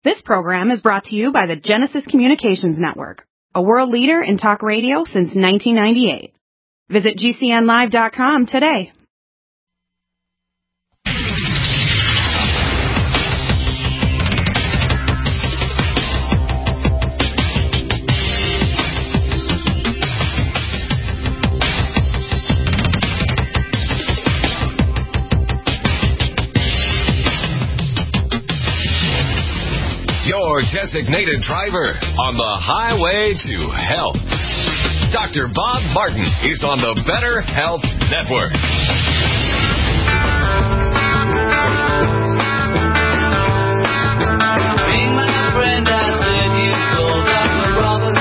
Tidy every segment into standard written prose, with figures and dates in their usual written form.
This program is brought to you by the Genesis Communications Network, a world leader in talk radio since 1998. Visit GCNlive.com today. Your designated driver on the highway to health. Dr. Bob Martin is on the Better Health Network. Being my friend, I said you told Dr. Robert.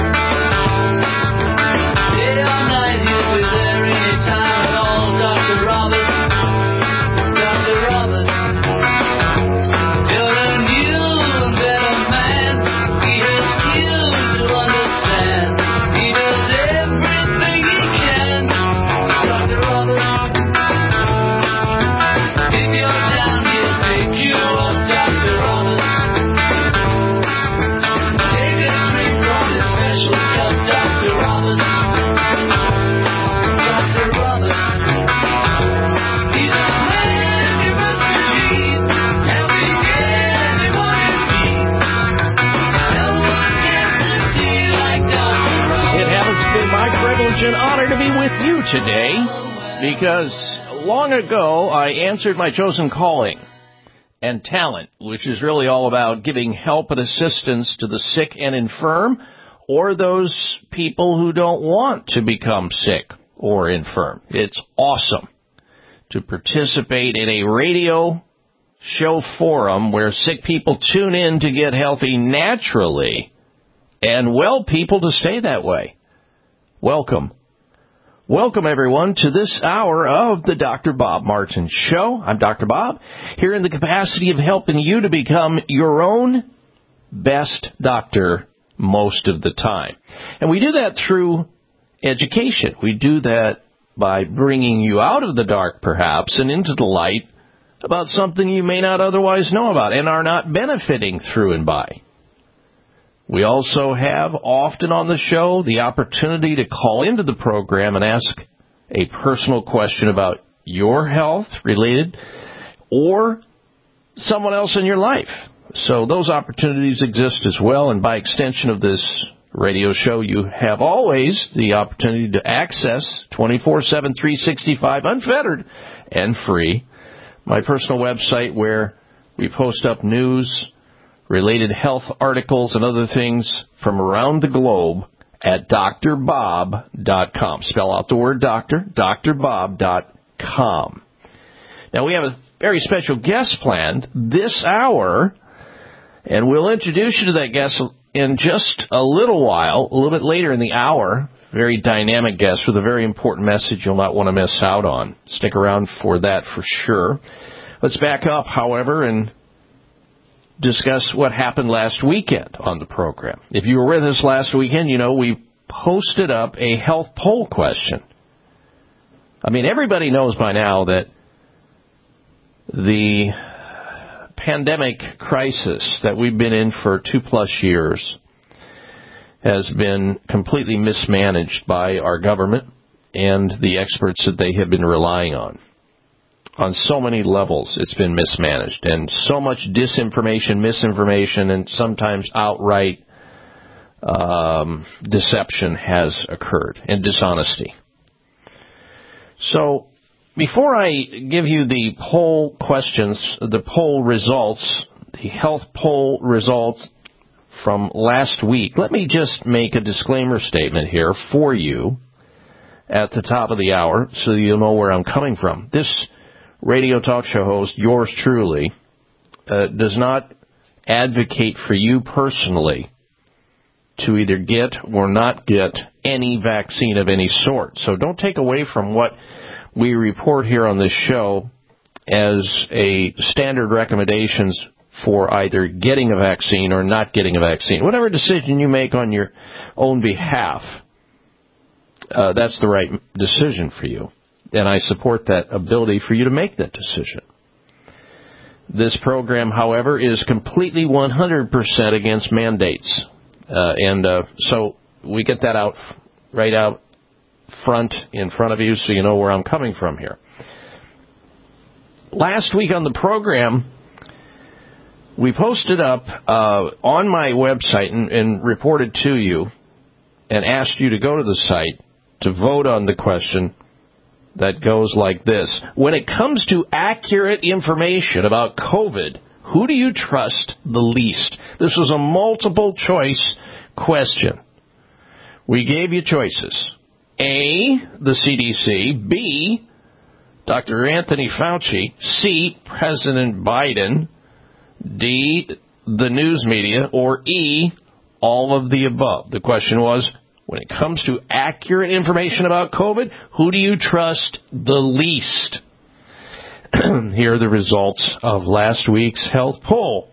Day or night, he'll be there anytime at all, Dr. Robert. Dr. Robert. You're a new and better man. He helps you to understand. He does everything he can, Dr. Robert. If you're down, he'll pick you up, Dr. Robert. Take a drink from his special cup, Dr. Robert. Dr. Robert. He's a man you must believe, helping anyone in need. No one gets to see like Dr. Robert. It happens to be my privilege and honor to be with you today because long ago I answered my chosen calling and talent, which is really all about giving help and assistance to the sick and infirm or those people who don't want to become sick or infirm. It's awesome to participate in a radio show forum where sick people tune in to get healthy naturally and well people to stay that way. Welcome. Welcome, everyone, to this hour of the Dr. Bob Martin Show. I'm Dr. Bob, here in the capacity of helping you to become your own best doctor most of the time. And we do that through education. We do that by bringing you out of the dark, perhaps, and into the light about something you may not otherwise know about and are not benefiting through and by. We also have often on the show the opportunity to call into the program and ask a personal question about your health related or someone else in your life. So those opportunities exist as well, and by extension of this radio show, you have always the opportunity to access 24/7, 365, unfettered and free, my personal website where we post up news, related health articles, and other things from around the globe at drbob.com. Spell out the word doctor, drbob.com. Now, we have a very special guest planned this hour, and we'll introduce you to that guest in just a little while, a little bit later in the hour. Very dynamic guest with a very important message you'll not want to miss out on. Stick around for that for sure. Let's back up, however, and discuss what happened last weekend on the program. If you were with us last weekend, you know we posted up a health poll question. I mean, everybody knows by now that the pandemic crisis that we've been in for 2+ years has been completely mismanaged by our government and the experts that they have been relying on. On so many levels, it's been mismanaged, and so much disinformation, misinformation, and sometimes outright deception has occurred, and dishonesty. So, before I give you the poll questions, the poll results, the health poll results from last week, let me just make a disclaimer statement here for you at the top of the hour so you'll know where I'm coming from. This radio talk show host, yours truly, does not advocate for you personally to either get or not get any vaccine of any sort. So don't take away from what we report here on this show as a standard recommendations for either getting a vaccine or not getting a vaccine. Whatever decision you make on your own behalf, that's the right decision for you. And I support that ability for you to make that decision. This program, however, is completely 100% against mandates. So we get that out front in front of you so you know where I'm coming from here. Last week on the program, we posted up on my website and reported to you and asked you to go to the site to vote on the question that goes like this. When it comes to accurate information about COVID, who do you trust the least? This was a multiple choice question. We gave you choices. A, the CDC. B, Dr. Anthony Fauci. C, President Biden. D, the news media. Or E, all of the above. The question was, when it comes to accurate information about COVID, who do you trust the least? Here are the results of last week's health poll.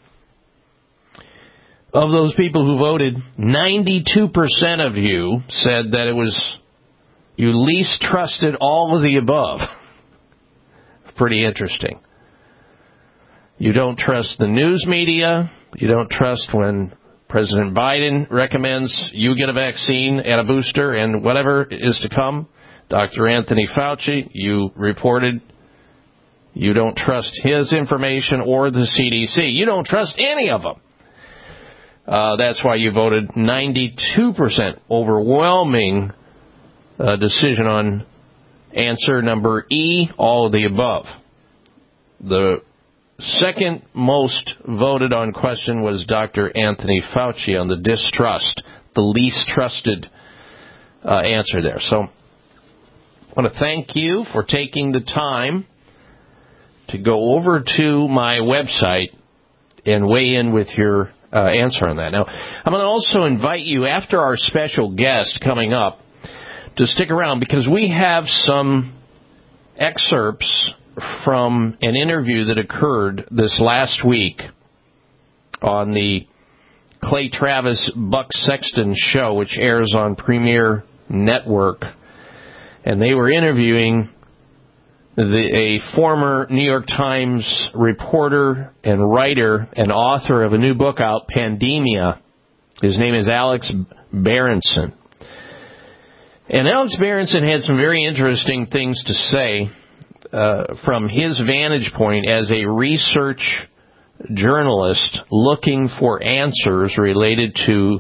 Of those people who voted, 92% of you said that it was you least trusted all of the above. Pretty interesting. You don't trust the news media. You don't trust when President Biden recommends you get a vaccine and a booster and whatever is to come. Dr. Anthony Fauci, you reported you don't trust his information or the CDC. You don't trust any of them. That's why you voted 92%, overwhelming decision on answer number E, all of the above. The second most voted on question was Dr. Anthony Fauci on the distrust, the least trusted answer there. So I want to thank you for taking the time to go over to my website and weigh in with your answer on that. Now, I'm going to also invite you, after our special guest coming up, to stick around because we have some excerpts from an interview that occurred this last week on the Clay Travis Buck Sexton show, which airs on Premier Network. And they were interviewing a former New York Times reporter and writer and author of a new book out, Pandemia. His name is Alex Berenson. And Alex Berenson had some very interesting things to say from his vantage point as a research journalist looking for answers related to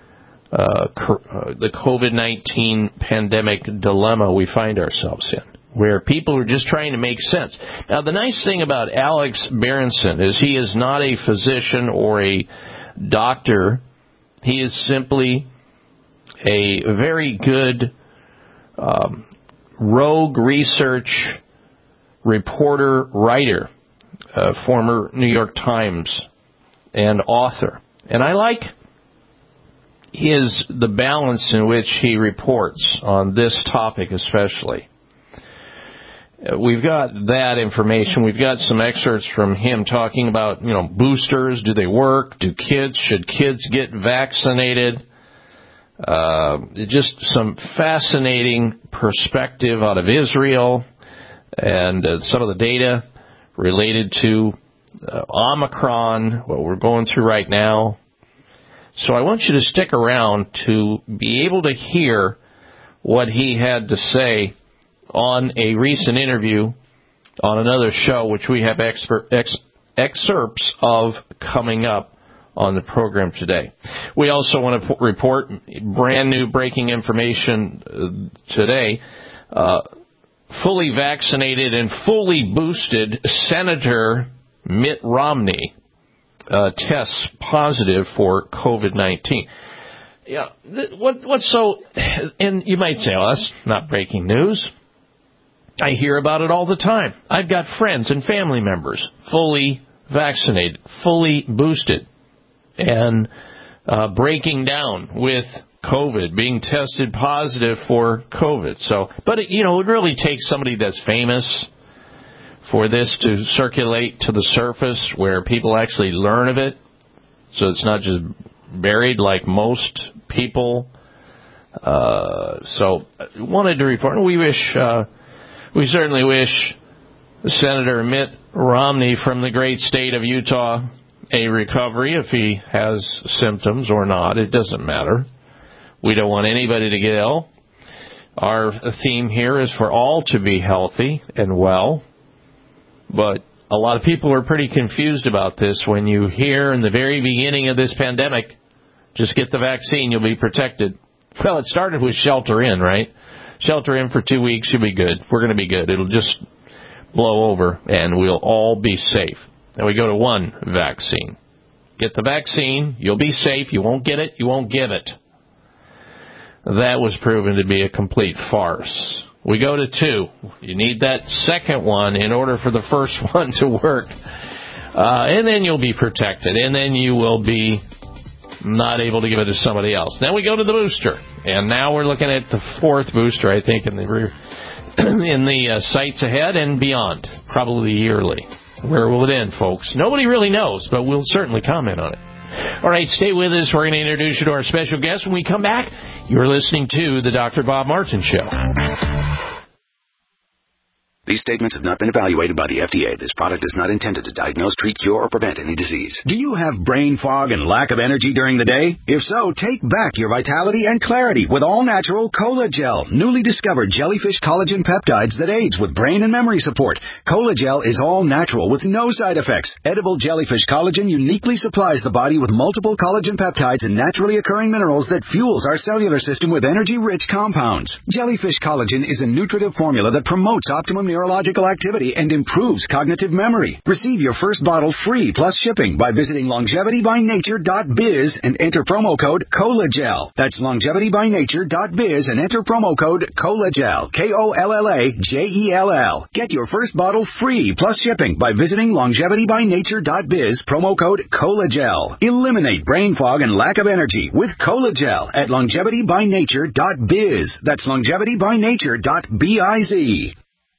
the COVID-19 pandemic dilemma we find ourselves in, where people are just trying to make sense. Now, the nice thing about Alex Berenson is he is not a physician or a doctor. He is simply a very good rogue research reporter, writer, former New York Times, and author. And I like the balance in which he reports on this topic especially. We've got that information. We've got some excerpts from him talking about, boosters. Do they work? Should kids get vaccinated? Just some fascinating perspective out of Israel and some of the data related to Omicron, what we're going through right now. So I want you to stick around to be able to hear what he had to say on a recent interview on another show, which we have excerpts of coming up on the program today. We also want to report brand new breaking information today. Fully vaccinated and fully boosted Senator Mitt Romney tests positive for COVID-19. Yeah, what's so? And you might say, "Oh, that's not breaking news." I hear about it all the time. I've got friends and family members fully vaccinated, fully boosted, and breaking down with COVID, being tested positive for COVID. So, but it really takes somebody that's famous for this to circulate to the surface where people actually learn of it. So it's not just buried like most people. So wanted to report. We certainly wish Senator Mitt Romney from the great state of Utah a recovery if he has symptoms or not. It doesn't matter. We don't want anybody to get ill. Our theme here is for all to be healthy and well. But a lot of people are pretty confused about this when you hear in the very beginning of this pandemic, just get the vaccine, you'll be protected. Well, it started with shelter in, right? Shelter in for 2 weeks, you'll be good. We're going to be good. It'll just blow over, and we'll all be safe. Then we go to one vaccine. Get the vaccine, you'll be safe. You won't get it, you won't give it. That was proven to be a complete farce. We go to two. You need that second one in order for the first one to work. And then you'll be protected. And then you will be not able to give it to somebody else. Then we go to the booster. And now we're looking at the fourth booster, I think, in the sites ahead and beyond, probably yearly. Where will it end, folks? Nobody really knows, but we'll certainly comment on it. All right, stay with us. We're going to introduce you to our special guest. When we come back, you're listening to the Dr. Bob Martin Show. These statements have not been evaluated by the FDA. This product is not intended to diagnose, treat, cure, or prevent any disease. Do you have brain fog and lack of energy during the day? If so, take back your vitality and clarity with all-natural Cola-Gel, newly discovered jellyfish collagen peptides that aids with brain and memory support. Cola-Gel is all-natural with no side effects. Edible jellyfish collagen uniquely supplies the body with multiple collagen peptides and naturally occurring minerals that fuels our cellular system with energy-rich compounds. Jellyfish collagen is a nutritive formula that promotes optimum neurological activity and improves cognitive memory. Receive your first bottle free plus shipping by visiting longevitybynature.biz and enter promo code COLAGEL. That's longevitybynature.biz and enter promo code COLAGEL. KOLLAGEL. Get your first bottle free plus shipping by visiting longevitybynature.biz, promo code COLAGEL. Eliminate brain fog and lack of energy with Cola-Gel at longevitybynature.biz. That's longevitybynature.biz.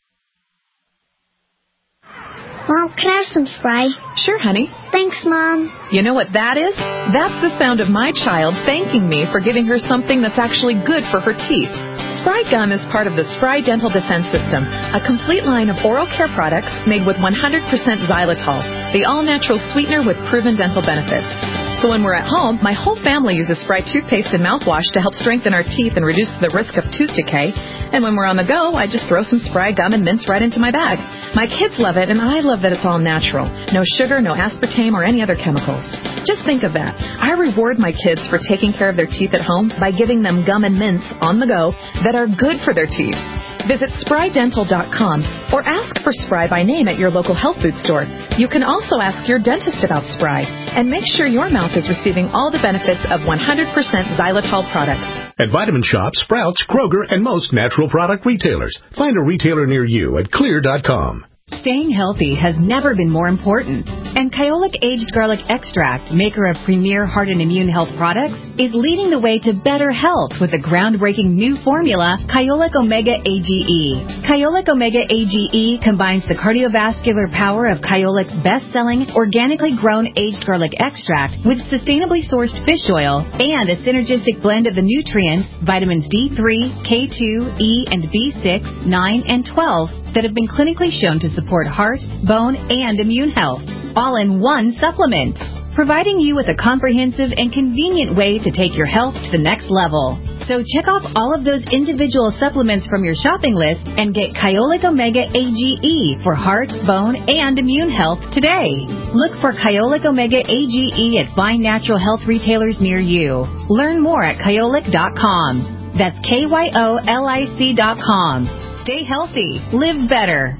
Mom, can I have some Spry? Sure, honey. Thanks, Mom. You know what that is? That's the sound of my child thanking me for giving her something that's actually good for her teeth. Spry Gum is part of the Spry Dental Defense System, a complete line of oral care products made with 100% xylitol, the all-natural sweetener with proven dental benefits. So when we're at home, my whole family uses Spry toothpaste and mouthwash to help strengthen our teeth and reduce the risk of tooth decay. And when we're on the go, I just throw some Spry gum and mints right into my bag. My kids love it, and I love that it's all natural. No sugar, no aspartame, or any other chemicals. Just think of that. I reward my kids for taking care of their teeth at home by giving them gum and mints on the go that are good for their teeth. Visit SpryDental.com or ask for Spry by name at your local health food store. You can also ask your dentist about Spry and make sure your mouth is receiving all the benefits of 100% xylitol products. At Vitamin Shop, Sprouts, Kroger, and most natural product retailers. Find a retailer near you at Clear.com. Staying healthy has never been more important. And Kyolic Aged Garlic Extract, maker of premier heart and immune health products, is leading the way to better health with a groundbreaking new formula, Kyolic Omega AGE. Kyolic Omega AGE combines the cardiovascular power of Kyolic's best-selling, organically grown aged garlic extract with sustainably sourced fish oil and a synergistic blend of the nutrients, vitamins D3, K2, E, and B6, 9, and 12 that have been clinically shown to support heart, bone, and immune health, all in one supplement, providing you with a comprehensive and convenient way to take your health to the next level. So check off all of those individual supplements from your shopping list and get Kyolic Omega AGE for heart, bone, and immune health today. Look for Kyolic Omega AGE at fine natural health retailers near you. Learn more at Kyolic.com. That's KYOLIC.com. Stay healthy. Live better.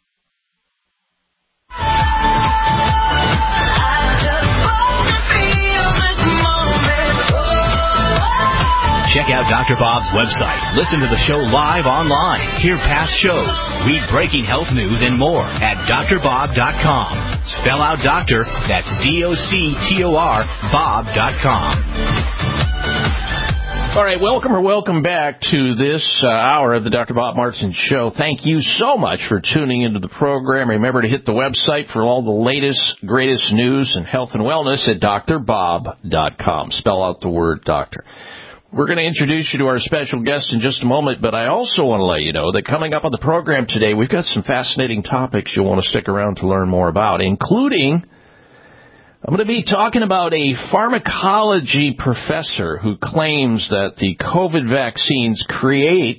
Check out Dr. Bob's website. Listen to the show live online. Hear past shows. Read breaking health news and more at drbob.com. Spell out doctor. That's DOCTOR Bob.com. All right, welcome back to this hour of the Dr. Bob Martin Show. Thank you so much for tuning into the program. Remember to hit the website for all the latest, greatest news and health and wellness at drbob.com. Spell out the word doctor. We're going to introduce you to our special guest in just a moment, but I also want to let you know that coming up on the program today, we've got some fascinating topics you'll want to stick around to learn more about, including I'm going to be talking about a pharmacology professor who claims that the COVID vaccines create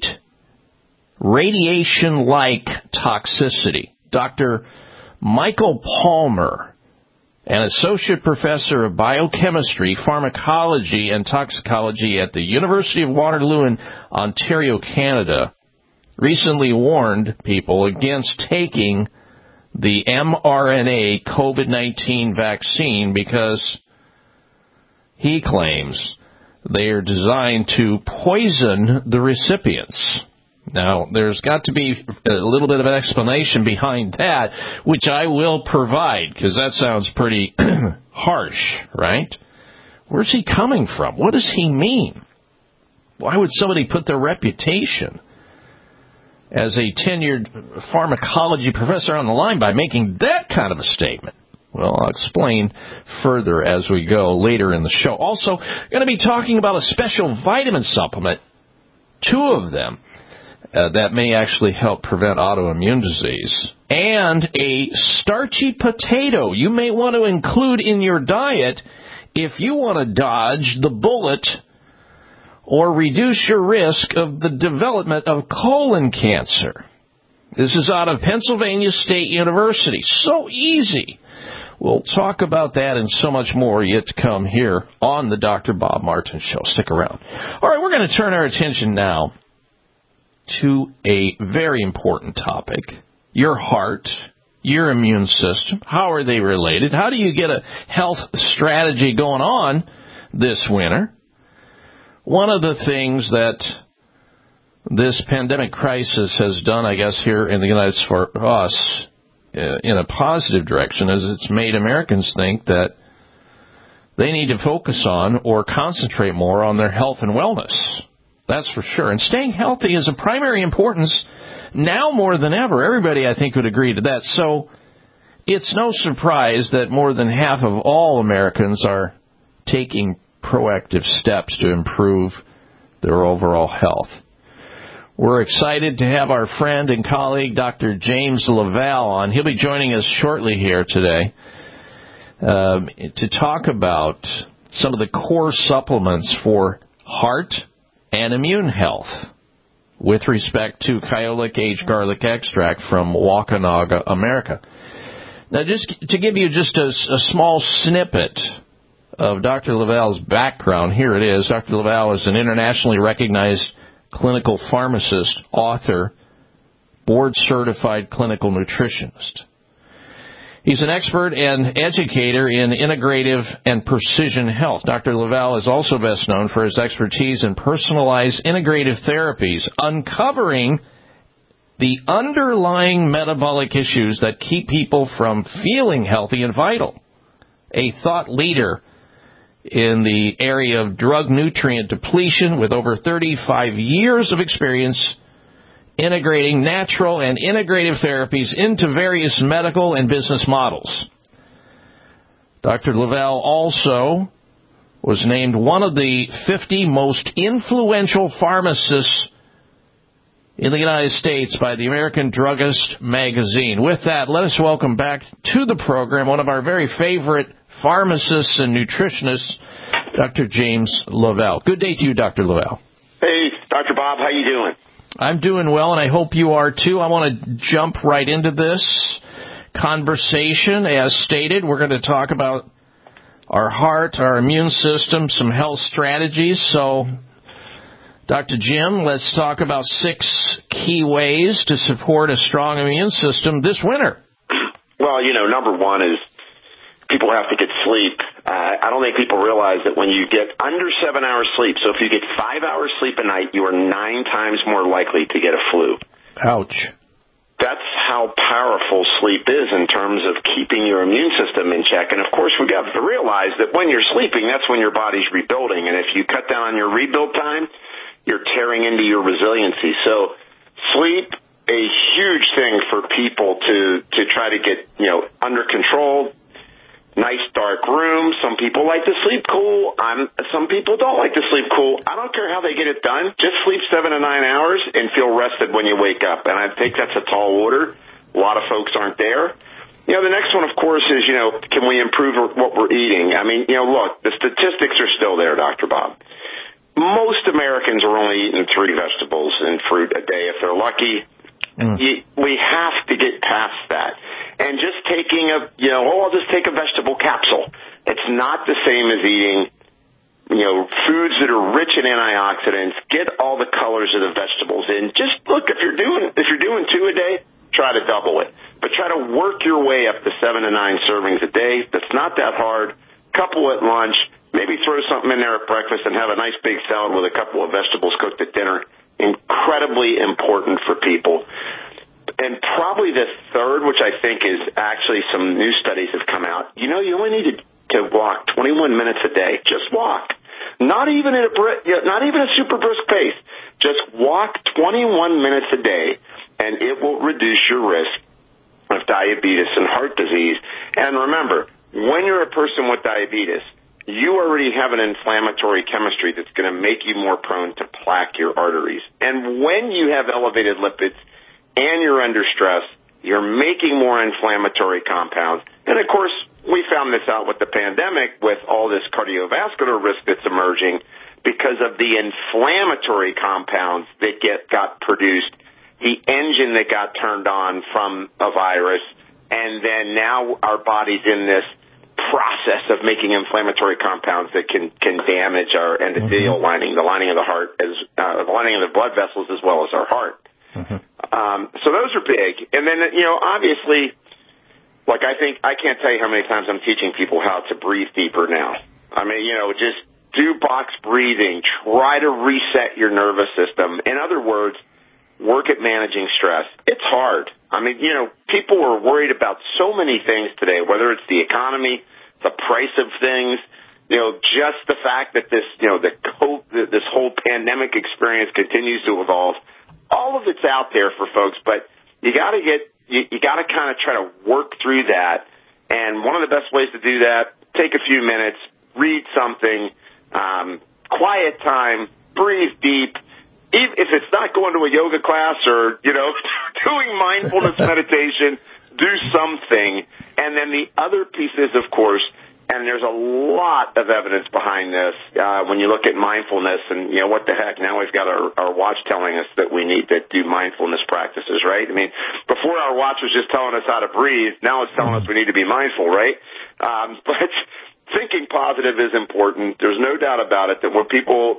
radiation-like toxicity. Dr. Michael Palmer, an associate professor of biochemistry, pharmacology, and toxicology at the University of Waterloo in Ontario, Canada, recently warned people against taking the mRNA COVID-19 vaccine because he claims they are designed to poison the recipients. Now, there's got to be a little bit of an explanation behind that, which I will provide, because that sounds pretty harsh, right? Where's he coming from? What does he mean? Why would somebody put their reputation as a tenured pharmacology professor on the line by making that kind of a statement? Well, I'll explain further as we go later in the show. Also, going to be talking about a special vitamin supplement, 2 of them, that may actually help prevent autoimmune disease, and a starchy potato you may want to include in your diet if you want to dodge the bullet or reduce your risk of the development of colon cancer. This is out of Pennsylvania State University. So easy. We'll talk about that and so much more yet to come here on the Dr. Bob Martin Show. Stick around. All right, we're going to turn our attention now to a very important topic. Your heart, your immune system. How are they related? How do you get a health strategy going on this winter? One of the things that this pandemic crisis has done, I guess, here in the United States for us in a positive direction is it's made Americans think that they need to focus on or concentrate more on their health and wellness. That's for sure. And staying healthy is of primary importance now more than ever. Everybody, I think, would agree to that. So it's no surprise that more than half of all Americans are taking proactive steps to improve their overall health. We're excited to have our friend and colleague, Dr. James LaValle, on. He'll be joining us shortly here today to talk about some of the core supplements for heart and immune health with respect to Kyolic aged garlic extract from Waukanaga, America. Now, just to give you just a small snippet of Dr. LaValle's background, here it is. Dr. LaValle is an internationally recognized clinical pharmacist, author, board-certified clinical nutritionist. He's an expert and educator in integrative and precision health. Dr. LaValle is also best known for his expertise in personalized integrative therapies, uncovering the underlying metabolic issues that keep people from feeling healthy and vital. A thought leader in the area of drug nutrient depletion with over 35 years of experience integrating natural and integrative therapies into various medical and business models. Dr. LaValle also was named one of the 50 most influential pharmacists in the United States by the American Druggist magazine. With that, let us welcome back to the program one of our very favorite pharmacists and nutritionists, Dr. James LaValle. Good day to you, Dr. LaValle. Hey, Dr. Bob, how you doing? I'm doing well, and I hope you are too. I want to jump right into this conversation. As stated, we're going to talk about our heart, our immune system, some health strategies. So, Dr. Jim, let's talk about 6 key ways to support a strong immune system this winter. Well, number one is people have to get sleep. I don't think people realize that when you get under 7 hours sleep, so if you get 5 hours sleep a night, you are 9 times more likely to get a flu. Ouch. That's how powerful sleep is in terms of keeping your immune system in check. And, of course, we have to realize that when you're sleeping, that's when your body's rebuilding. And if you cut down on your rebuild time, you're tearing into your resiliency. So sleep, a huge thing for people to try to get, under control. nice dark room. Some people like to sleep cool. Some people don't like to sleep cool. I don't care how they get it done. Just sleep 7 to 9 hours and feel rested when you wake up. And I think that's a tall order. A lot of folks aren't there. The next one, of course, is, can we improve what we're eating? I mean, look, the statistics are still there, Dr. Bob. Most Americans are only eating 3 vegetables and fruit a day if they're lucky. We have to get past that. And just taking I'll just take a vegetable capsule. It's not the same as eating, foods that are rich in antioxidants. Get all the colors of the vegetables in. Just look, if you're doing 2 a day, try to double it. But try to work your way up to 7 to 9 servings a day. That's not that hard. Couple at lunch. Maybe throw something in there at breakfast and have a nice big salad with a couple of vegetables cooked at dinner. Incredibly important for people. And probably the third, which I think is actually some new studies have come out, you only need to walk 21 minutes a day. Just walk. Not even a super brisk pace. Just walk 21 minutes a day, and it will reduce your risk of diabetes and heart disease. And remember, when you're a person with diabetes, you already have an inflammatory chemistry that's going to make you more prone to plaque your arteries. And when you have elevated lipids and you're under stress, you're making more inflammatory compounds. And, of course, we found this out with the pandemic with all this cardiovascular risk that's emerging because of the inflammatory compounds that got produced, the engine that got turned on from a virus, and then now our body's in this process of making inflammatory compounds that can damage our endothelial lining, the lining of the heart, the lining of the blood vessels as well as our heart. So those are big. And then, obviously, I can't tell you how many times I'm teaching people how to breathe deeper now. I mean, just do box breathing. Try to reset your nervous system. In other words, work at managing stress. It's hard. I mean, people are worried about so many things today, whether it's the economy, the price of things, just the fact that this whole pandemic experience continues to evolve. All of it's out there for folks, but you got to kind of try to work through that. And one of the best ways to do that, take a few minutes, read something, quiet time, breathe deep. If it's not going to a yoga class or, doing mindfulness meditation, do something. And then the other piece is, of course, and there's a lot of evidence behind this when you look at mindfulness and, what the heck, now we've got our watch telling us that we need to do mindfulness practices, right? I mean, before our watch was just telling us how to breathe, now it's telling us we need to be mindful, right? But thinking positive is important. There's no doubt about it that when people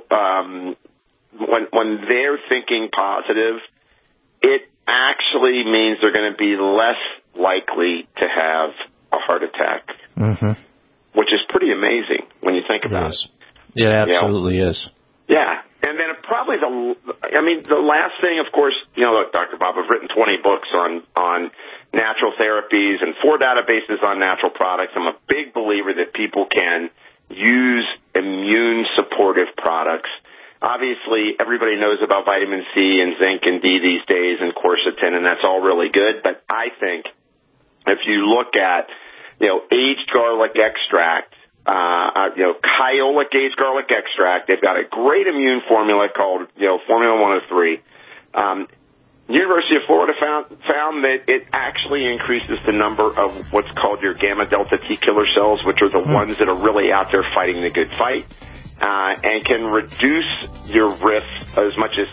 when they're thinking positive, it actually means they're going to be less likely to have a heart attack, which is pretty amazing when you think about it. It absolutely is. Yeah. And then probably the last thing, of course, look, Dr. Bob, I've written 20 books on natural therapies and 4 databases on natural products. I'm a big believer that people can use immune supportive products. Obviously, everybody knows about vitamin C and zinc and D these days and quercetin, and that's all really good. But I think if you look at, aged garlic extract, Kyolic aged garlic extract, they've got a great immune formula called, Formula 103. University of Florida found that it actually increases the number of what's called your gamma delta T killer cells, which are the ones that are really out there fighting the good fight. And can reduce your risk as much as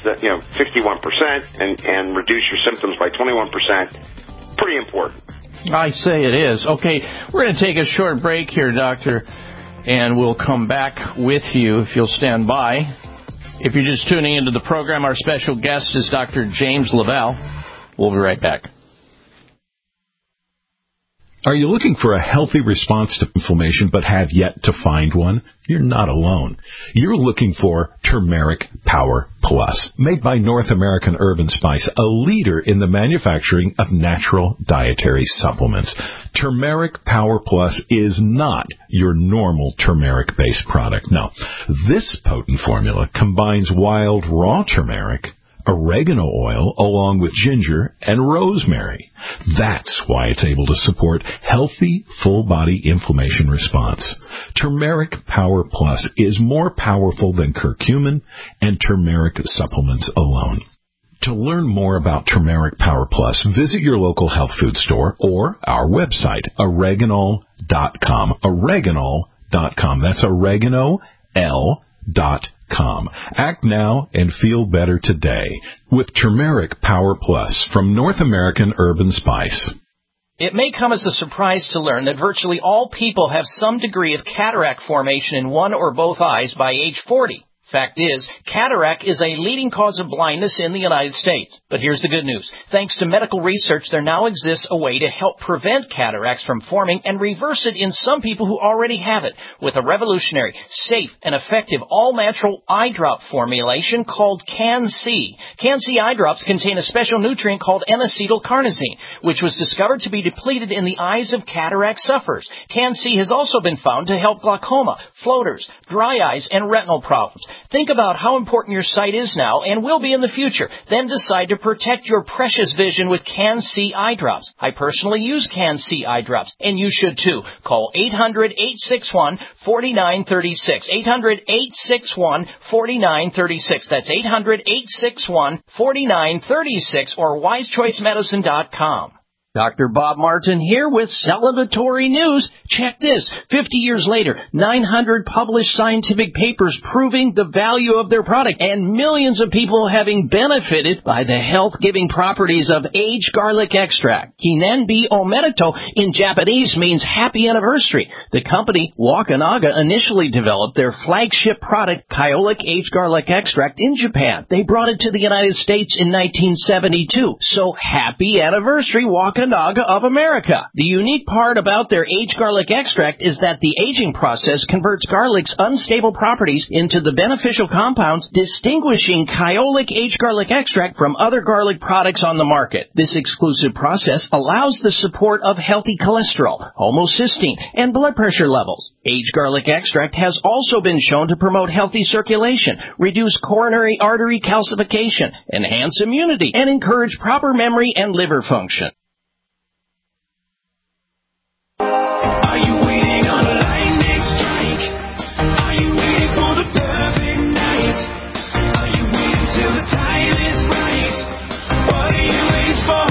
61% and reduce your symptoms by 21%. Pretty important. I say it is. Okay, we're going to take a short break here, Doctor, and we'll come back with you if you'll stand by. If you're just tuning into the program, our special guest is Dr. James Lavelle. We'll be right back. Are you looking for a healthy response to inflammation but have yet to find one? You're not alone. You're looking for Turmeric Power Plus, made by North American Herb & Spice, a leader in the manufacturing of natural dietary supplements. Turmeric Power Plus is not your normal turmeric-based product. No, this potent formula combines wild raw turmeric, oregano oil along with ginger and rosemary. That's why it's able to support healthy, full-body inflammation response. Turmeric Power Plus is more powerful than curcumin and turmeric supplements alone. To learn more about Turmeric Power Plus, visit your local health food store or our website, oreganol.com. Oreganol.com. That's oregano.com. Act now and feel better today with Turmeric Power Plus from North American Herb & Spice. It may come as a surprise to learn that virtually all people have some degree of cataract formation in one or both eyes by age 40. Fact is, cataract is a leading cause of blindness in the United States. But here's the good news. Thanks to medical research, there now exists a way to help prevent cataracts from forming and reverse it in some people who already have it with a revolutionary, safe, and effective all-natural eye drop formulation called Can-C. Can-C eye drops contain a special nutrient called N-acetylcarnosine, which was discovered to be depleted in the eyes of cataract sufferers. Can-C has also been found to help glaucoma, floaters, dry eyes, and retinal problems. Think about how important your sight is now and will be in the future. Then decide to protect your precious vision with Can-C eye drops. I personally use Can-C eye drops, and you should too. Call 800-861-4936. 800-861-4936. That's 800-861-4936 or wisechoicemedicine.com. Dr. Bob Martin here with celebratory news. Check this. 50 years later, 900 published scientific papers proving the value of their product and millions of people having benefited by the health-giving properties of aged garlic extract. Kinenbi Omedeto in Japanese means happy anniversary. The company Wakanaga initially developed their flagship product, Kyolic aged garlic extract, in Japan. They brought it to the United States in 1972. So happy anniversary, Wakanaga of America. The unique part about their aged garlic extract is that the aging process converts garlic's unstable properties into the beneficial compounds, distinguishing Kyolic aged garlic extract from other garlic products on the market. This exclusive process allows the support of healthy cholesterol, homocysteine, and blood pressure levels. Aged garlic extract has also been shown to promote healthy circulation, reduce coronary artery calcification, enhance immunity, and encourage proper memory and liver function. Are you waiting on a lightning strike? Are you waiting for the perfect night? Are you waiting till the time is right? What are you waiting for?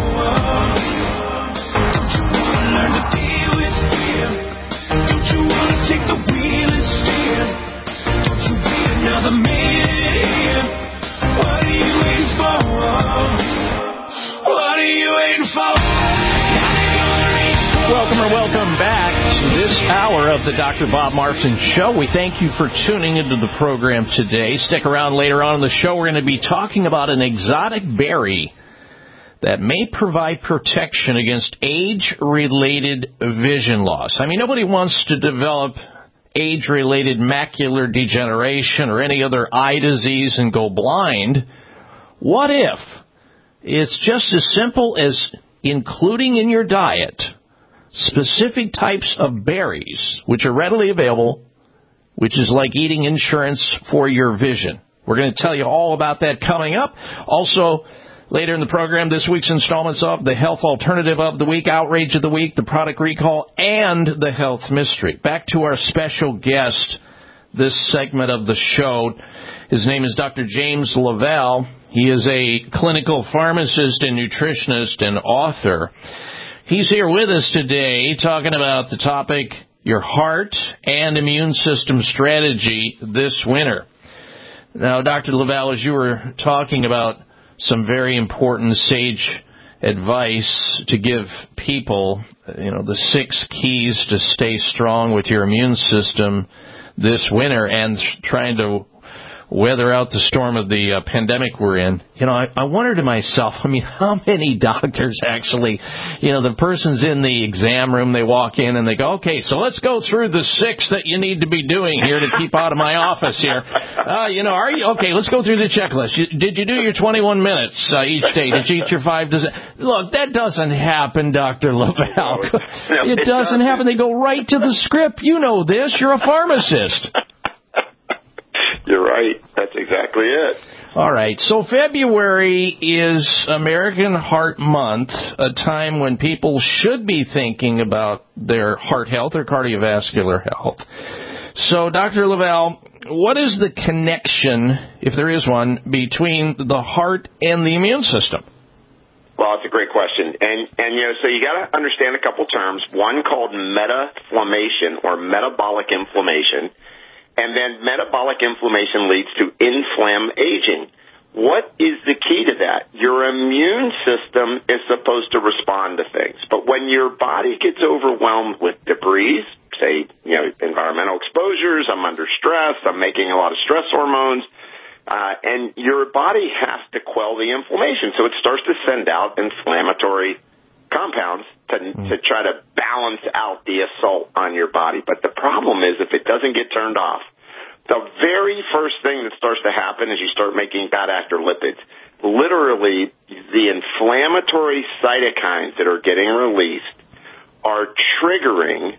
Don't you want to learn to deal with fear? Don't you want to take the wheel and steer? Don't you wait another minute here? What are you waiting for? What are you waiting for? Welcome back to this hour of the Dr. Bob Martin Show. We thank you for tuning into the program today. Stick around later on in the show. We're going to be talking about an exotic berry that may provide protection against age-related vision loss. I mean, nobody wants to develop age-related macular degeneration or any other eye disease and go blind. What if it's just as simple as including in your diet specific types of berries, which are readily available, which is like eating insurance for your vision. We're going to tell you all about that coming up. Also, later in the program, this week's installments of the Health Alternative of the Week, Outrage of the Week, the Product Recall, and the Health Mystery. Back to our special guest this segment of the show. His name is Dr. James Lavelle. He is a clinical pharmacist and nutritionist and author. He's here with us today talking about the topic, your heart and immune system strategy this winter. Now, Dr. Lavelle, as you were talking about some very important sage advice to give people, the 6 keys to stay strong with your immune system this winter and trying to weather out the storm of the pandemic we're in. I wonder to myself, how many doctors actually, the person's in the exam room, they walk in and they go, okay, so let's go through the 6 that you need to be doing here to keep out of my office here. Are you, okay, let's go through the checklist. Did you do your 21 minutes each day? Did you eat your 5 dozen? Look, that doesn't happen, Dr. Lavelle. It doesn't happen. They go right to the script. You know this. You're a pharmacist. You're right. That's exactly it. All right, so February is American Heart Month, a time when people should be thinking about their heart health or cardiovascular health. So, Dr. Lavelle, what is the connection, if there is one, between the heart and the immune system? Well, it's a great question. And so you got to understand a couple terms, one called metaflammation or metabolic inflammation. And then metabolic inflammation leads to aging. What is the key to that? Your immune system is supposed to respond to things. But when your body gets overwhelmed with debris, say, environmental exposures, I'm under stress, I'm making a lot of stress hormones, and your body has to quell the inflammation. So it starts to send out inflammatory compounds to try to balance out the assault on your body. But the problem is if it doesn't get turned off, the very first thing that starts to happen is you start making bad actor lipids. Literally, the inflammatory cytokines that are getting released are triggering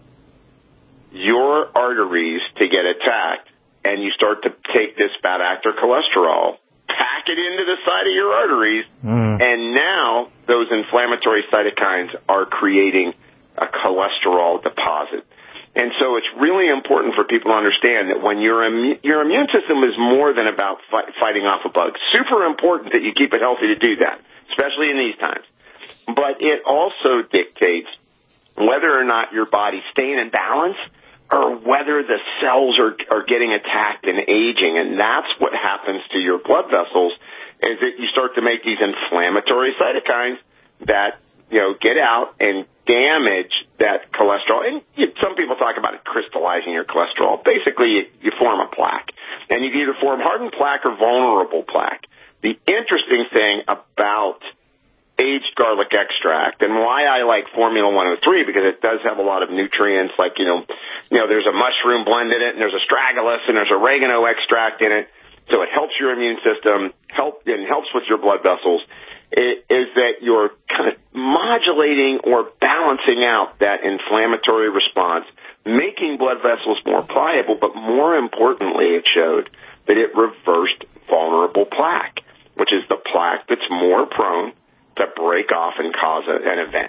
your arteries to get attacked, and you start to take this bad actor cholesterol, pack it into the side of your arteries, and now those inflammatory cytokines are creating a cholesterol deposit. And so it's really important for people to understand that when your immune system is more than about fighting off a bug. Super important that you keep it healthy to do that, especially in these times. But it also dictates whether or not your body's staying in balance or whether the cells are getting attacked and aging. And that's what happens to your blood vessels, is that you start to make these inflammatory cytokines that, get out and damage that cholesterol. And some people talk about it crystallizing your cholesterol. Basically, you form a plaque. And you can either form hardened plaque or vulnerable plaque. The interesting thing about aged garlic extract and why I like Formula 103, because it does have a lot of nutrients like, there's a mushroom blend in it, and there's astragalus, and there's oregano extract in it. So it helps your immune system, helps with your blood vessels, is that you're kind of modulating or balancing out that inflammatory response, making blood vessels more pliable, but more importantly, it showed that it reversed vulnerable plaque, which is the plaque that's more prone to break off and cause an event.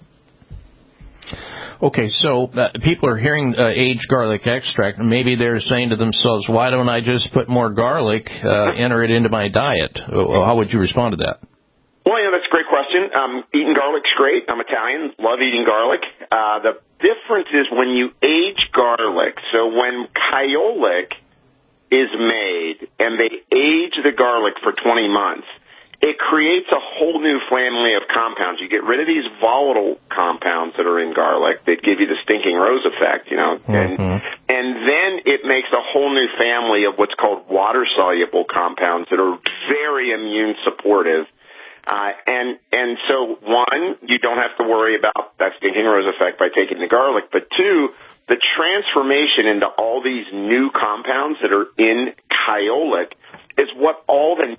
Okay, so people are hearing aged garlic extract, and maybe they're saying to themselves, why don't I just put more garlic, enter it into my diet? How would you respond to that? Well, that's a great question. Eating garlic's great. I'm Italian, love eating garlic. The difference is when you age garlic, so when Kyolic is made and they age the garlic for 20 months, it creates a whole new family of compounds. You get rid of these volatile compounds that are in garlic that give you the stinking rose effect, and then it makes a whole new family of what's called water-soluble compounds that are very immune supportive. And so, one, you don't have to worry about that stinking rose effect by taking the garlic, but two, the transformation into all these new compounds that are in Kyolic is what all the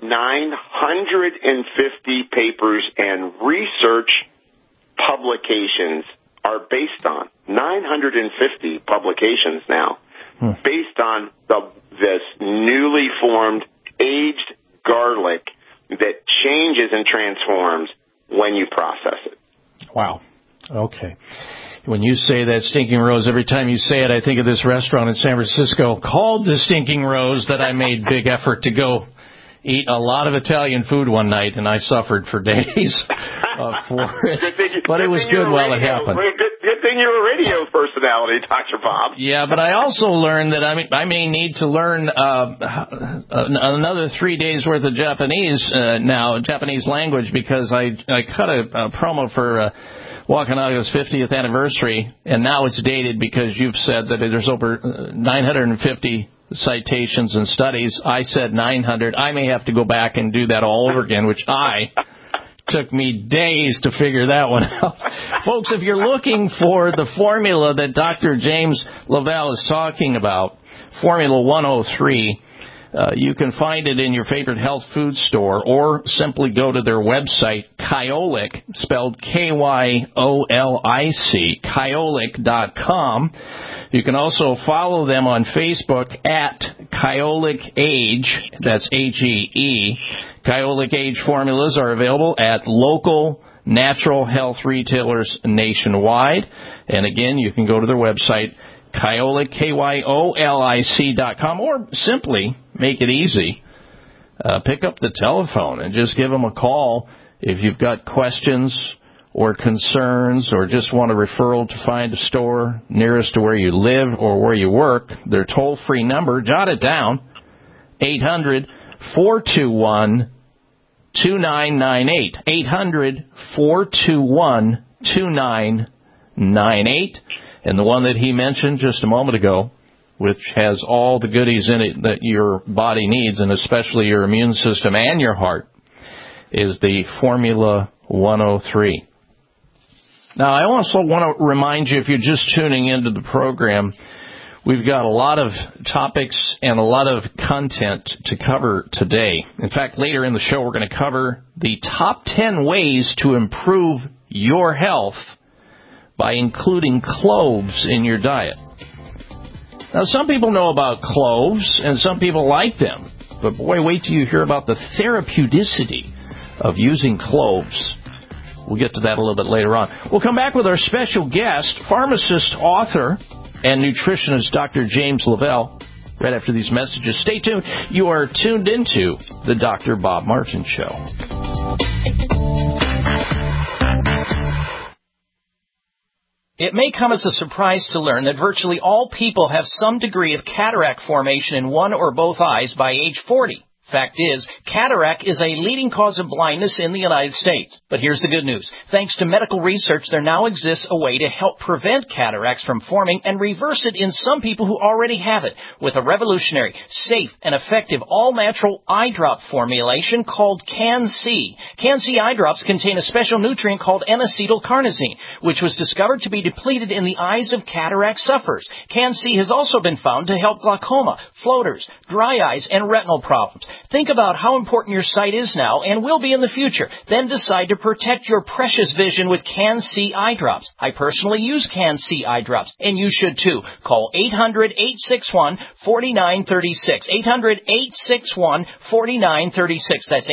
950 papers and research publications are based on. 950 publications now, based on this newly formed aged garlic that changes and transforms when you process it. Wow. Okay. When you say that Stinking Rose, every time you say it, I think of this restaurant in San Francisco called the Stinking Rose that I made big effort to go eat a lot of Italian food one night, and I suffered for days for it. But it was good while it happened. Good thing you're a radio personality, Dr. Bob. Yeah, but I also learned that I may need to learn another 3 days worth of Japanese Japanese language, because I cut a promo for Wakanaga's 50th anniversary, and now it's dated because you've said that there's over 950 citations and studies. I said 900. I may have to go back and do that all over again, which took me days to figure that one out. Folks, if you're looking for the formula that Dr. James Lavelle is talking about, Formula 103, you can find it in your favorite health food store, or simply go to their website, Kyolic, spelled Kyolic, Kyolic.com. You can also follow them on Facebook at Kyolic Age, that's AGE. Kyolic Age formulas are available at local natural health retailers nationwide. And again, you can go to their website, Kyolic, KYOLIC.com, or simply make it easy. Pick up the telephone and just give them a call if you've got questions or concerns or just want a referral to find a store nearest to where you live or where you work. Their toll-free number, jot it down, 800-421-2998. 800-421-2998. And the one that he mentioned just a moment ago, which has all the goodies in it that your body needs, and especially your immune system and your heart, is the Formula 103. Now, I also want to remind you, if you're just tuning into the program, we've got a lot of topics and a lot of content to cover today. In fact, later in the show, we're going to cover the top 10 ways to improve your health by including cloves in your diet. Now, some people know about cloves, and some people like them. But boy, wait till you hear about the therapeuticity of using cloves. We'll get to that a little bit later on. We'll come back with our special guest, pharmacist, author, and nutritionist Dr. James Lavelle, right after these messages. Stay tuned. You are tuned into the Dr. Bob Martin Show. It may come as a surprise to learn that virtually all people have some degree of cataract formation in one or both eyes by age 40. Fact is, cataract is a leading cause of blindness in the United States. But here's the good news. Thanks to medical research, there now exists a way to help prevent cataracts from forming and reverse it in some people who already have it with a revolutionary, safe, and effective all-natural eye drop formulation called Can-C. Can-C eye drops contain a special nutrient called N-acetylcarnosine, which was discovered to be depleted in the eyes of cataract sufferers. Can-C has also been found to help glaucoma, floaters, dry eyes, and retinal problems. Think about how important your sight is now and will be in the future. Then decide to protect your precious vision with Can-C eye drops. I personally use Can-C eye drops, and you should too. Call 800-861-4936. 800-861-4936. That's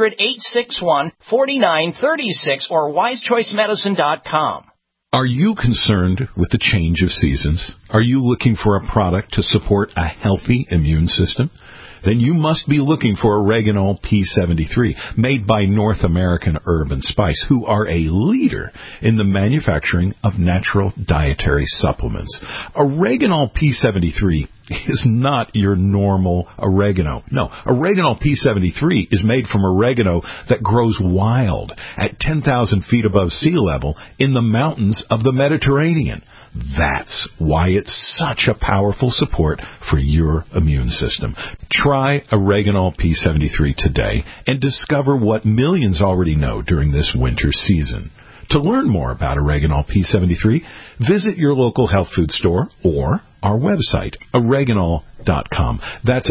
800-861-4936 or wisechoicemedicine.com. Are you concerned with the change of seasons? Are you looking for a product to support a healthy immune system? Then you must be looking for Oreganol P73, made by North American Herb & Spice, who are a leader in the manufacturing of natural dietary supplements. Oreganol P73 is not your normal oregano. No, Oreganol P73 is made from oregano that grows wild at 10,000 feet above sea level in the mountains of the Mediterranean. That's why it's such a powerful support for your immune system. Try Oreganol P73 today and discover what millions already know during this winter season. To learn more about Oreganol P73, visit your local health food store or our website, oreganol.com. That's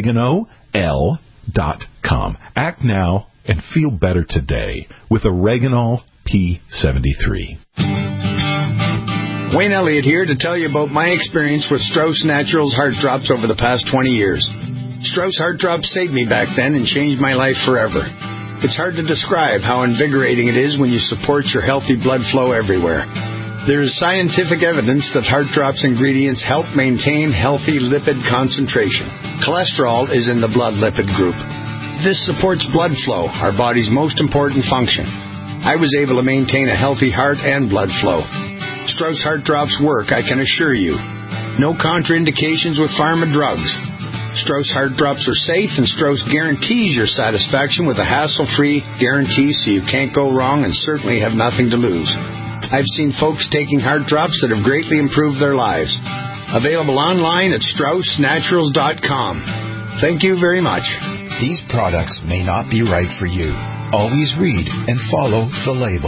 oregano.com. Act now and feel better today with Oreganol P73. Wayne Elliott here to tell you about my experience with Strauss Naturals Heart Drops over the past 20 years. Strauss Heart Drops saved me back then and changed my life forever. It's hard to describe how invigorating it is when you support your healthy blood flow everywhere. There is scientific evidence that Heart Drops ingredients help maintain healthy lipid concentration. Cholesterol is in the blood lipid group. This supports blood flow, our body's most important function. I was able to maintain a healthy heart and blood flow. Strauss Heart Drops work, I can assure you. No contraindications with pharma drugs. Strauss Heart Drops are safe, and Strauss guarantees your satisfaction with a hassle-free guarantee so you can't go wrong and certainly have nothing to lose. I've seen folks taking Heart Drops that have greatly improved their lives. Available online at StraussNaturals.com. Thank you very much. These products may not be right for you. Always read and follow the label.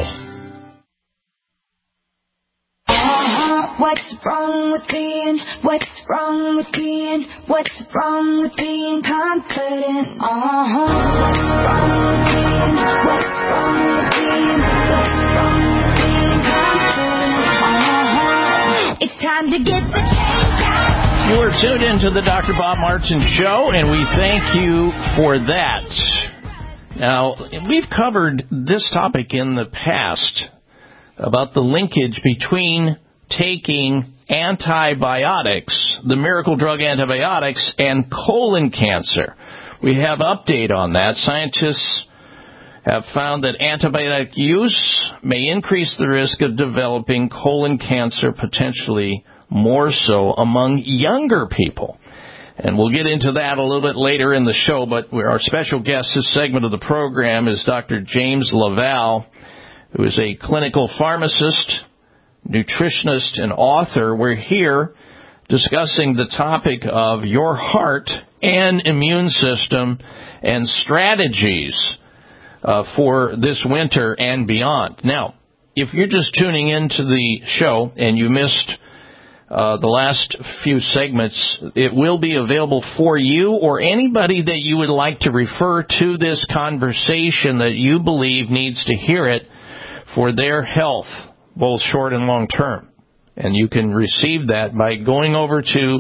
What's wrong with being? What's wrong with being? What's wrong with being confident? What's wrong with being? What's wrong with being? What's wrong with being confident? It's time to get the change out. You are tuned into the Dr. Bob Martin Show, and we thank you for that. Now, we've covered this topic in the past about the linkage between taking antibiotics, the miracle drug antibiotics, and colon cancer. We have update on that. Scientists have found that antibiotic use may increase the risk of developing colon cancer, potentially more so among younger people. And we'll get into that a little bit later in the show, but our special guest this segment of the program is Dr. James LaValle, who is a clinical pharmacist, nutritionist, and author. We're here discussing the topic of your heart and immune system and strategies for this winter and beyond. Now, if you're just tuning into the show and you missed the last few segments, it will be available for you or anybody that you would like to refer to this conversation that you believe needs to hear it for their health, both short and long term. And you can receive that by going over to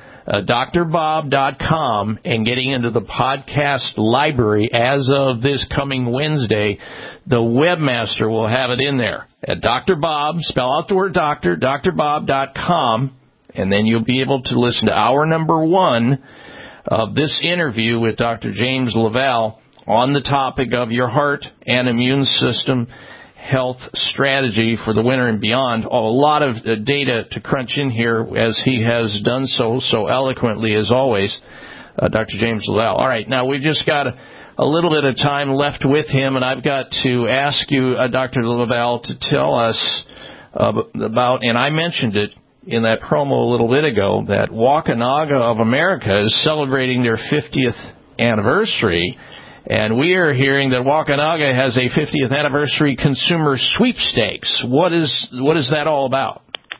drbob.com and getting into the podcast library. As of this coming Wednesday, the webmaster will have it in there at Dr. Bob, spell out the word doctor, drbob.com, and then you'll be able to listen to hour number 1 of this interview with Dr. James LaValle on the topic of your heart and immune system health strategy for the winter and beyond. A lot of data to crunch in here, as he has done so eloquently as always, Dr. James LaValle. All right, now we've just got a little bit of time left with him, and I've got to ask you, Dr. LaValle, to tell us about, and I mentioned it in that promo a little bit ago, that Wakunaga of America is celebrating their 50th anniversary. And we are hearing that Wakunaga has a 50th anniversary consumer sweepstakes. What is that all about?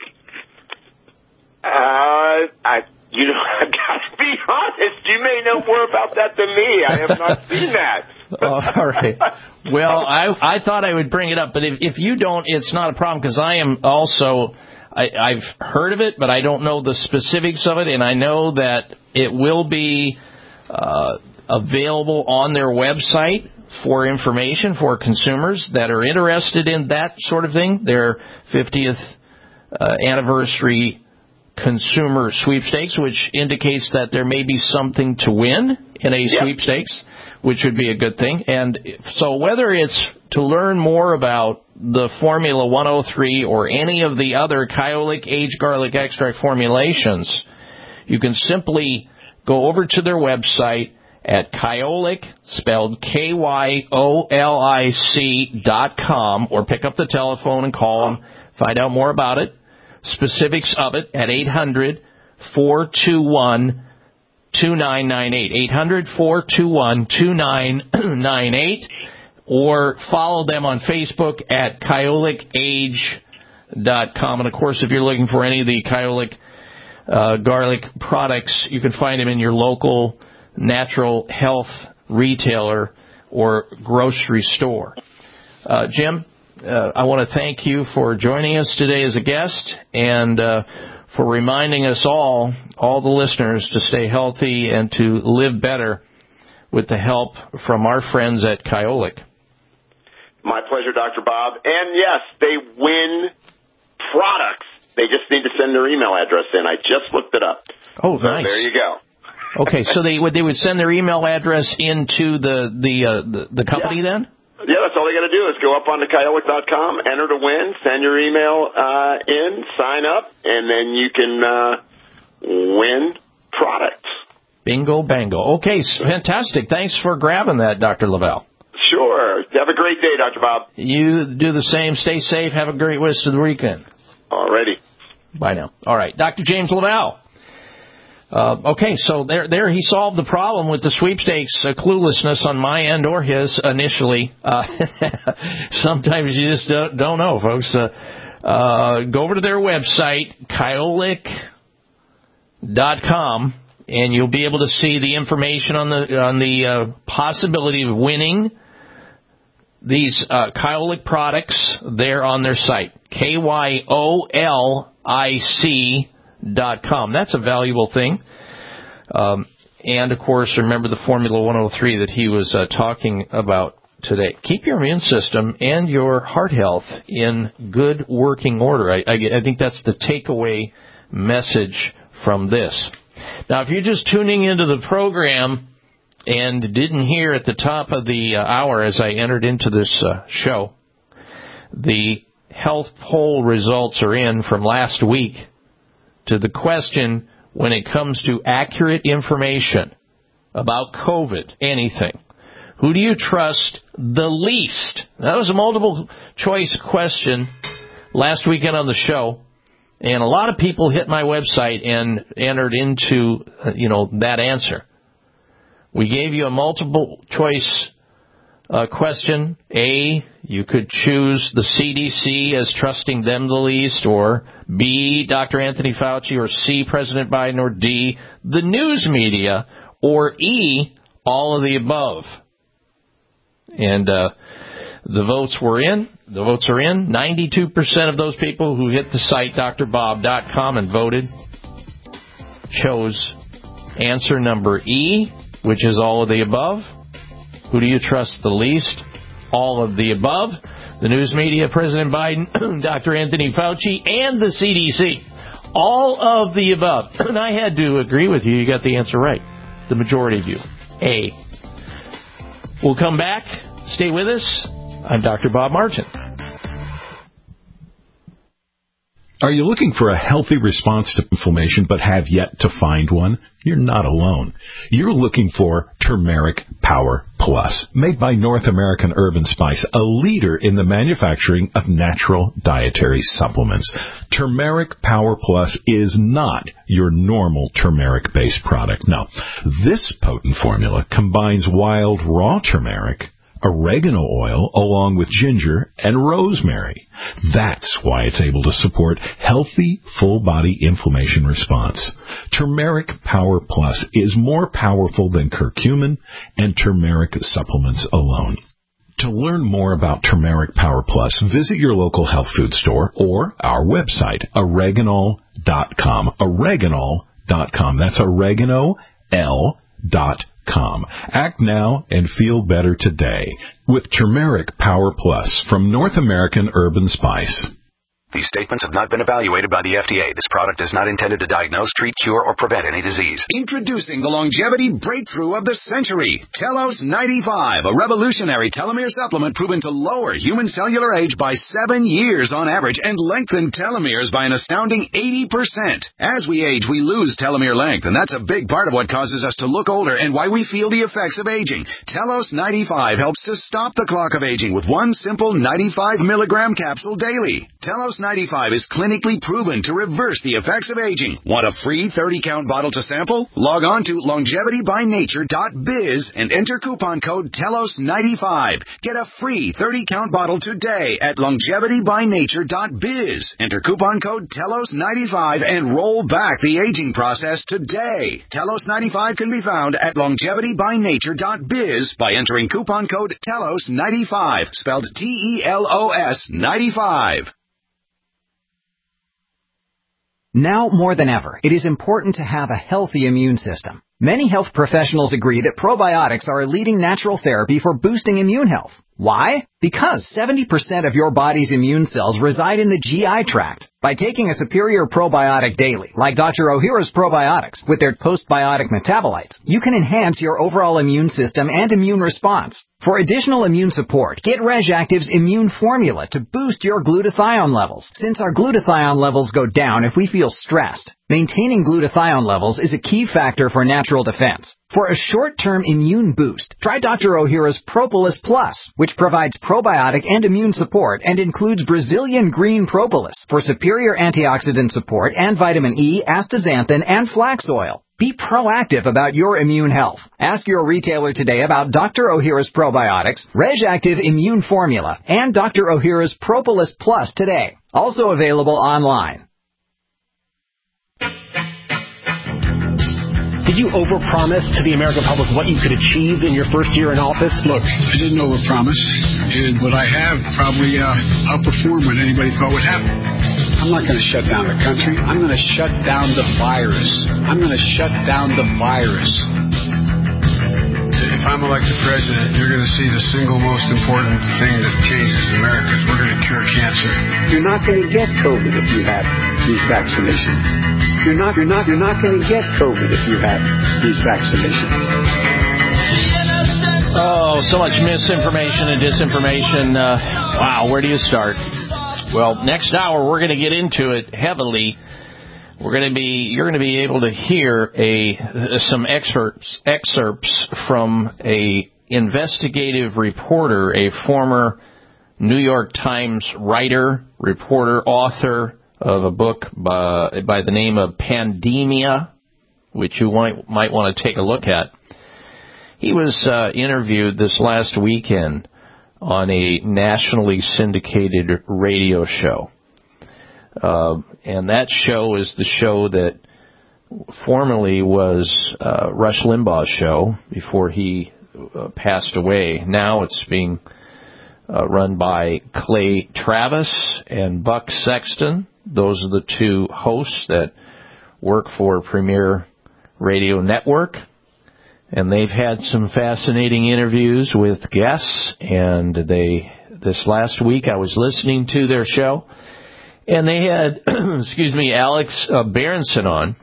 I've got to be honest. You may know more about that than me. I have not seen that. All right. Well, I thought I would bring it up, but if you don't, it's not a problem, because I am also, I've heard of it, but I don't know the specifics of it, and I know that it will be available on their website for information for consumers that are interested in that sort of thing, their 50th anniversary consumer sweepstakes, which indicates that there may be something to win in a sweepstakes, which would be a good thing. And so whether it's to learn more about the Formula 103 or any of the other Kyolic aged garlic extract formulations, you can simply go over to their website at Kyolic, spelled KYOLIC.com, or pick up the telephone and call them, find out more about it, specifics of it at 800-421-2998, 800-421-2998, or follow them on Facebook at KyolicAge.com. And, of course, if you're looking for any of the Kyolic garlic products, you can find them in your local natural health retailer or grocery store. Jim, I want to thank you for joining us today as a guest and for reminding us all the listeners, to stay healthy and to live better with the help from our friends at Kyolic. My pleasure, Dr. Bob. And yes, they win products. They just need to send their email address in. I just looked it up. Oh, so nice. There you go. Okay, so they would send their email address into the company then? Yeah, that's all they got to do is go up onto Kyolic.com, enter to win, send your email in, sign up, and then you can win products. Bingo, bango. Okay, fantastic. Thanks for grabbing that, Dr. LaValle. Sure. Have a great day, Dr. Bob. You do the same. Stay safe. Have a great rest of the weekend. Alrighty. Bye now. All right, Dr. James LaValle. Okay, so there he solved the problem with the sweepstakes cluelessness on my end or his initially. Sometimes you just don't know, folks. Go over to their website, Kyolic.com, and you'll be able to see the information on the possibility of winning these Kyolic products there on their site, KYOLIC.com. DrBob.com. That's a valuable thing. And, of course, remember the Formula 103 that he was talking about today. Keep your immune system and your heart health in good working order. I think that's the takeaway message from this. Now, if you're just tuning into the program and didn't hear at the top of the hour as I entered into this show, the health poll results are in from last week to the question, when it comes to accurate information about COVID, anything, who do you trust the least? That was a multiple choice question last weekend on the show, and a lot of people hit my website and entered into, that answer. We gave you a multiple choice question. A, you could choose the CDC as trusting them the least, or B, Dr. Anthony Fauci, or C, President Biden, or D, the news media, or E, all of the above. And the votes were in. The votes are in. 92% of those people who hit the site DrBob.com and voted chose answer number E, which is all of the above. Who do you trust the least? All of the above. The news media, President Biden, Dr. Anthony Fauci, and the CDC. All of the above. And I had to agree with you. You got the answer right. The majority of you. A. We'll come back. Stay with us. I'm Dr. Bob Martin. Are you looking for a healthy response to inflammation but have yet to find one? You're not alone. You're looking for Turmeric Power Plus, made by North American Herb & Spice, a leader in the manufacturing of natural dietary supplements. Turmeric Power Plus is not your normal turmeric-based product. No, this potent formula combines wild raw turmeric, oregano oil, along with ginger and rosemary. That's why it's able to support healthy, full-body inflammation response. Turmeric Power Plus is more powerful than curcumin and turmeric supplements alone. To learn more about Turmeric Power Plus, visit your local health food store or our website, oreganol.com. Oreganol.com. That's oregano.com. Act now and feel better today with Turmeric Power Plus from North American Herb & Spice. These statements have not been evaluated by the FDA. This product is not intended to diagnose, treat, cure, or prevent any disease. Introducing the longevity breakthrough of the century, Telos 95, a revolutionary telomere supplement proven to lower human cellular age by 7 years on average and lengthen telomeres by an astounding 80%. As we age, we lose telomere length, and that's a big part of what causes us to look older and why we feel the effects of aging. Telos 95 helps to stop the clock of aging with one simple 95-milligram capsule daily. Telos 95 is clinically proven to reverse the effects of aging. Want a free 30-count bottle to sample? Log on to longevitybynature.biz and enter coupon code TELOS95. Get a free 30-count bottle today at longevitybynature.biz. Enter coupon code TELOS95 and roll back the aging process today. Telos 95 can be found at longevitybynature.biz by entering coupon code TELOS95, spelled TELOS 95. Now more than ever, it is important to have a healthy immune system. Many health professionals agree that probiotics are a leading natural therapy for boosting immune health. Why? Because 70% of your body's immune cells reside in the GI tract. By taking a superior probiotic daily, like Dr. Ohhira's probiotics, with their postbiotic metabolites, you can enhance your overall immune system and immune response. For additional immune support, get RegActive's Immune Formula to boost your glutathione levels, since our glutathione levels go down if we feel stressed. Maintaining glutathione levels is a key factor for natural defense. For a short-term immune boost, try Dr. Ohhira's Propolis Plus, which provides probiotic and immune support and includes Brazilian green propolis for superior antioxidant support and vitamin E, astaxanthin, and flax oil. Be proactive about your immune health. Ask your retailer today about Dr. Ohhira's probiotics, RegActive Immune Formula, and Dr. Ohhira's Propolis Plus today. Also available online. Did you overpromise to the American public what you could achieve in your first year in office? Look, I didn't overpromise, and what I have probably outperformed what anybody thought would happen. I'm not going to shut down the country. I'm going to shut down the virus. I'm going to shut down the virus. If I'm elected president, you're going to see the single most important thing that changes America is we're going to cure cancer. You're not going to get COVID if you have these vaccinations. You're not going to get COVID if you have these vaccinations. Oh, so much misinformation and disinformation. Wow, where do you start? Well, next hour we're going to get into it heavily. You're going to be able to hear some excerpts from a investigative reporter, a former New York Times writer, reporter, author of a book by the name of Pandemia, which you might want to take a look at. He was interviewed this last weekend on a nationally syndicated radio show. And that show is the show that formerly was Rush Limbaugh's show before he passed away. Now it's being run by Clay Travis and Buck Sexton. Those are the two hosts that work for Premier Radio Network. And they've had some fascinating interviews with guests. And this last week I was listening to their show. And they had, Alex Berenson on.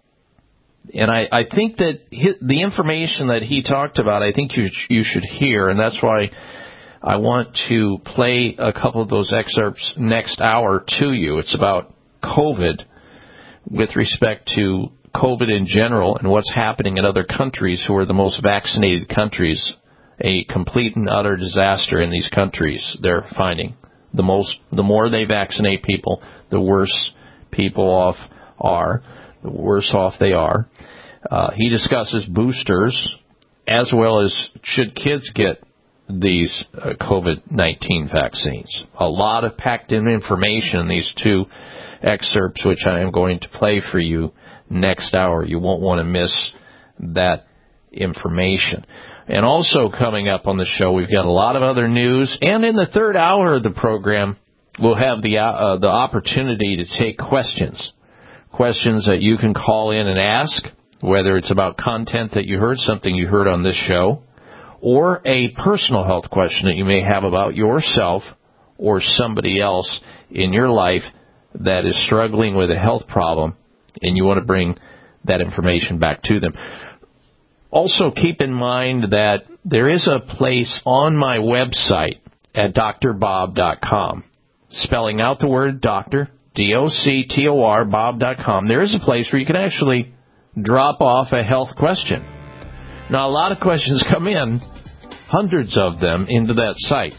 And I think that the information that he talked about, I think you should hear. And that's why I want to play a couple of those excerpts next hour to you. It's about COVID with respect to COVID in general and what's happening in other countries who are the most vaccinated countries. A complete and utter disaster in these countries they're finding. The more they vaccinate people, the worse people are, the worse off they are. He discusses boosters as well as should kids get these COVID-19 vaccines. A lot of packed in information in these two excerpts, which I am going to play for you next hour. You won't want to miss that information. And also coming up on the show, we've got a lot of other news. And in the third hour of the program, we'll have the opportunity to take questions that you can call in and ask, whether it's about content that you heard, something you heard on this show, or a personal health question that you may have about yourself or somebody else in your life that is struggling with a health problem, and you want to bring that information back to them. Also, keep in mind that there is a place on my website at drbob.com, spelling out the word doctor, D-O-C-T-O-R, bob.com. There is a place where you can actually drop off a health question. Now, a lot of questions come in, hundreds of them, into that site.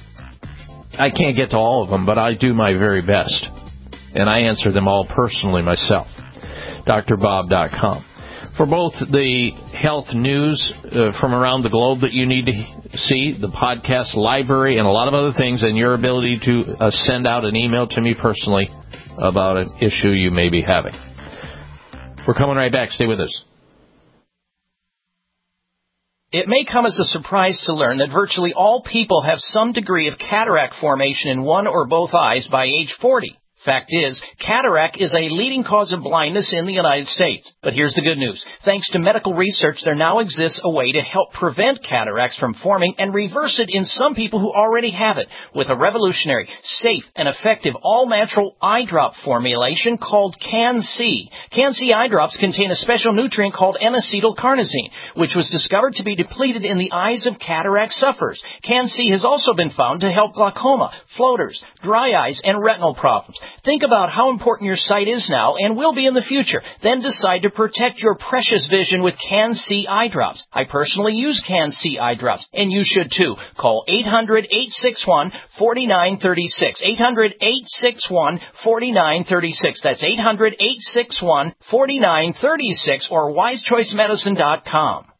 I can't get to all of them, but I do my very best, and I answer them all personally myself. drbob.com. For both the health news from around the globe that you need to see, the podcast library, and a lot of other things, and your ability to send out an email to me personally about an issue you may be having. We're coming right back. Stay with us. It may come as a surprise to learn that virtually all people have some degree of cataract formation in one or both eyes by age 40. Fact is, cataract is a leading cause of blindness in the United States. But here's the good news. Thanks to medical research, there now exists a way to help prevent cataracts from forming and reverse it in some people who already have it with a revolutionary, safe, and effective all-natural eye drop formulation called Can-C. Can-C eye drops contain a special nutrient called N-acetylcarnosine, which was discovered to be depleted in the eyes of cataract sufferers. Can-C has also been found to help glaucoma, floaters, dry eyes, and retinal problems. Think about how important your sight is now and will be in the future. Then decide to protect your precious vision with Can-C eye drops. I personally use Can-C eye drops, and you should too. Call 800-861-4936. 800-861-4936. That's 800-861-4936 or wisechoicemedicine.com.